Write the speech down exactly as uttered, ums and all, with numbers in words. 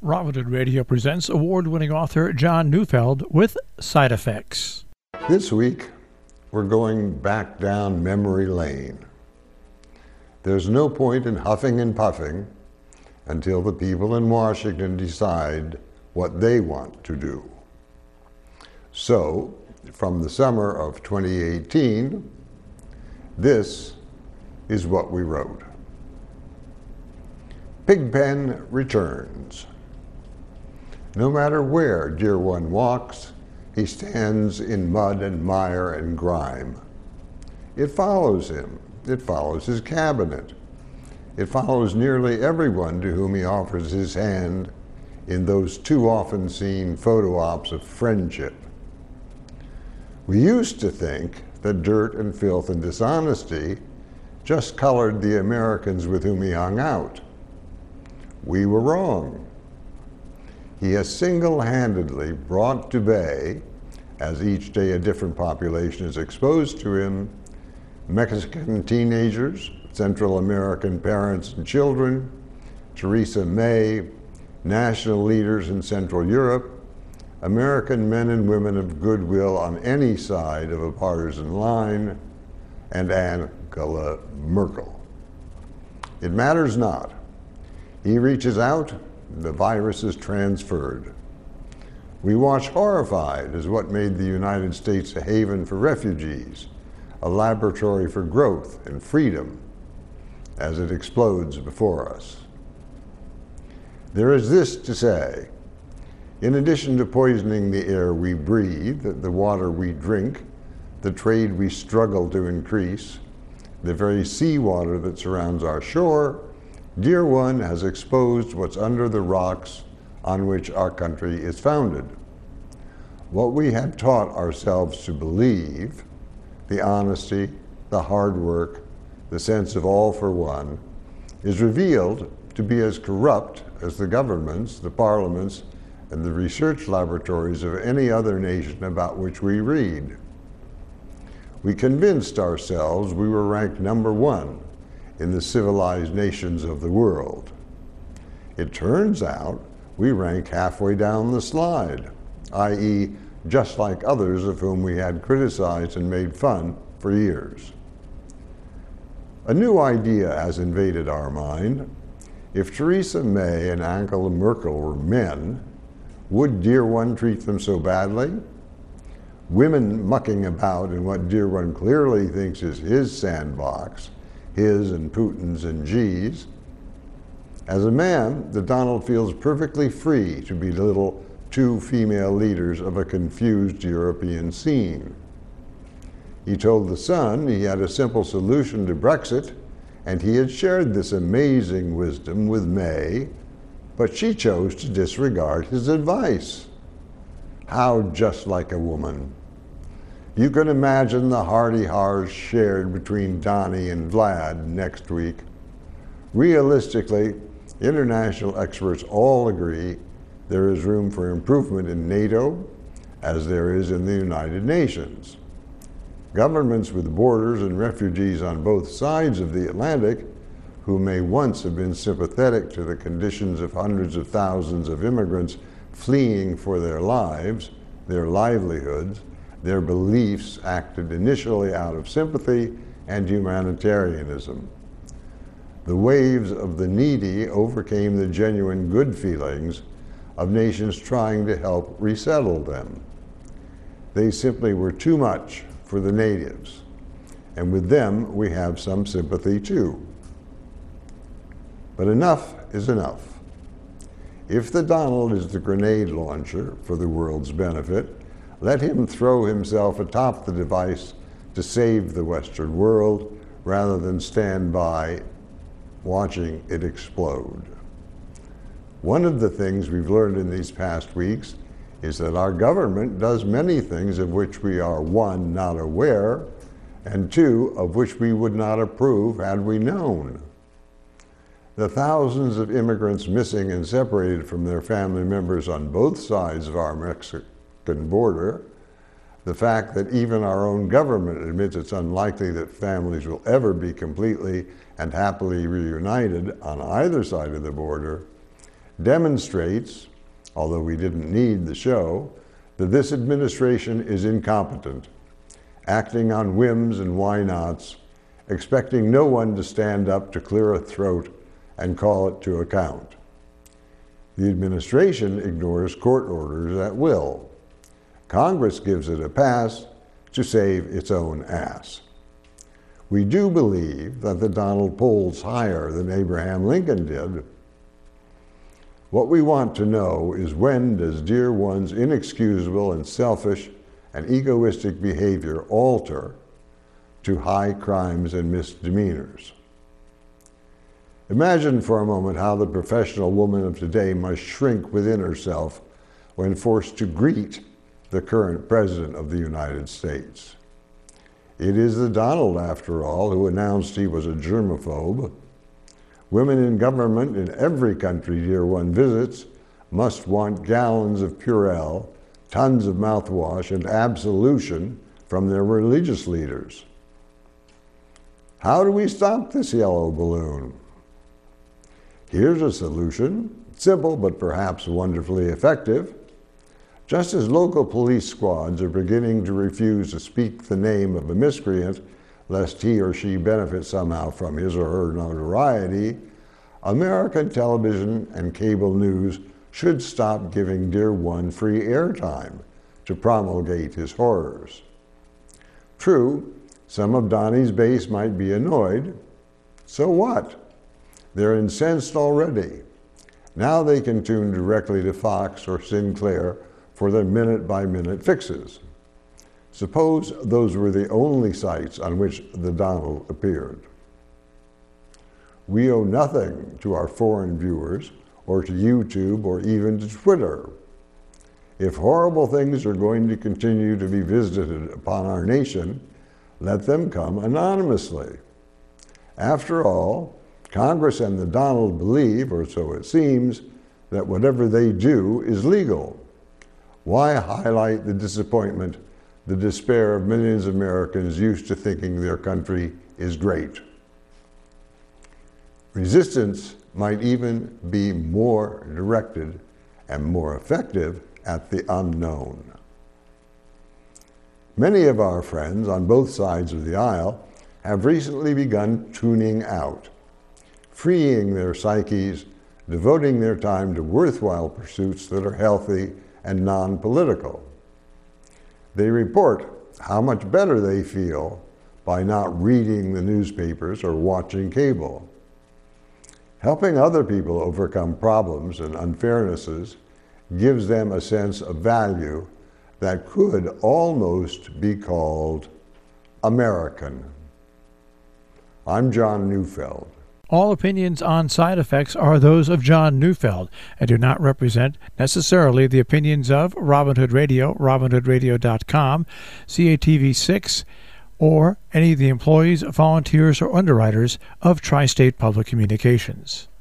Robinhood Radio presents award-winning author John Neufeld with Side Effects. This week, we're going back down memory lane. There's no point in huffing and puffing until the people in Washington decide what they want to do. So, from the summer of twenty eighteen, this is what we wrote. Pigpen returns. No matter where Dear One walks, he stands in mud and mire and grime. It follows him. It follows his cabinet. It follows nearly everyone to whom he offers his hand in those too often seen photo ops of friendship. We used to think that dirt and filth and dishonesty just colored the Americans with whom he hung out. We were wrong. He has single-handedly brought to bay, as each day a different population is exposed to him, Mexican teenagers, Central American parents and children, Theresa May, national leaders in Central Europe, American men and women of goodwill on any side of a partisan line, and Angela Merkel. It matters not. He reaches out, the virus is transferred. We watch horrified as what made the United States a haven for refugees, a laboratory for growth and freedom, as it explodes before us. There is this to say: in addition to poisoning the air we breathe, the water we drink, the trade we struggle to increase, the very seawater that surrounds our shore, Dear One has exposed what's under the rocks on which our country is founded. What we had taught ourselves to believe, the honesty, the hard work, the sense of all for one, is revealed to be as corrupt as the governments, the parliaments, and the research laboratories of any other nation about which we read. We convinced ourselves we were ranked number one in the civilized nations of the world. It turns out we rank halfway down the slide, that is, just like others of whom we had criticized and made fun for years. A new idea has invaded our mind. If Theresa May and Angela Merkel were men, would Dear One treat them so badly? Women mucking about in what Dear One clearly thinks is his sandbox, his and Putin's and Xi's. As a man, the Donald feels perfectly free to belittle two female leaders of a confused European scene. He told The Sun he had a simple solution to Brexit, and he had shared this amazing wisdom with May, but she chose to disregard his advice. How just like a woman. You can imagine the hearty-hars shared between Donnie and Vlad next week. Realistically, international experts all agree there is room for improvement in NATO, as there is in the United Nations. Governments with borders and refugees on both sides of the Atlantic, who may once have been sympathetic to the conditions of hundreds of thousands of immigrants fleeing for their lives, their livelihoods, their beliefs, acted initially out of sympathy and humanitarianism. The waves of the needy overcame the genuine good feelings of nations trying to help resettle them. They simply were too much for the natives, and with them we have some sympathy too. But enough is enough. If the Donald is the grenade launcher for the world's benefit, let him throw himself atop the device to save the Western world rather than stand by watching it explode. One of the things we've learned in these past weeks is that our government does many things of which we are, one, not aware, and two, of which we would not approve had we known. The thousands of immigrants missing and separated from their family members on both sides of our Mexican border, the fact that even our own government admits it's unlikely that families will ever be completely and happily reunited on either side of the border, demonstrates, although we didn't need the show, that this administration is incompetent, acting on whims and why-nots, expecting no one to stand up to clear a throat and call it to account. The administration ignores court orders at will. Congress gives it a pass to save its own ass. We do believe that the Donald polls higher than Abraham Lincoln did. What we want to know is, when does Dear One's inexcusable and selfish and egoistic behavior alter to high crimes and misdemeanors? Imagine for a moment how the professional woman of today must shrink within herself when forced to greet the current President of the United States. It is the Donald, after all, who announced he was a germaphobe. Women in government in every country Dear One visits must want gallons of Purell, tons of mouthwash, and absolution from their religious leaders. How do we stop this yellow balloon? Here's a solution, simple but perhaps wonderfully effective. Just as local police squads are beginning to refuse to speak the name of a miscreant lest he or she benefit somehow from his or her notoriety, American television and cable news should stop giving Dear One free airtime to promulgate his horrors. True, some of Donnie's base might be annoyed. So what? They're incensed already. Now they can tune directly to Fox or Sinclair for their minute-by-minute fixes. Suppose those were the only sites on which the Donald appeared. We owe nothing to our foreign viewers, or to YouTube, or even to Twitter. If horrible things are going to continue to be visited upon our nation, let them come anonymously. After all, Congress and the Donald believe, or so it seems, that whatever they do is legal. Why highlight the disappointment, the despair of millions of Americans used to thinking their country is great? Resistance might even be more directed and more effective at the unknown. Many of our friends on both sides of the aisle have recently begun tuning out, freeing their psyches, devoting their time to worthwhile pursuits that are healthy and non-political. They report how much better they feel by not reading the newspapers or watching cable. Helping other people overcome problems and unfairnesses gives them a sense of value that could almost be called American. I'm John Neufeld. All opinions on side effects are those of John Neufeld and do not represent necessarily the opinions of Robin Hood Radio, robin hood radio dot com, C A T V six, or any of the employees, volunteers, or underwriters of Tri-State Public Communications.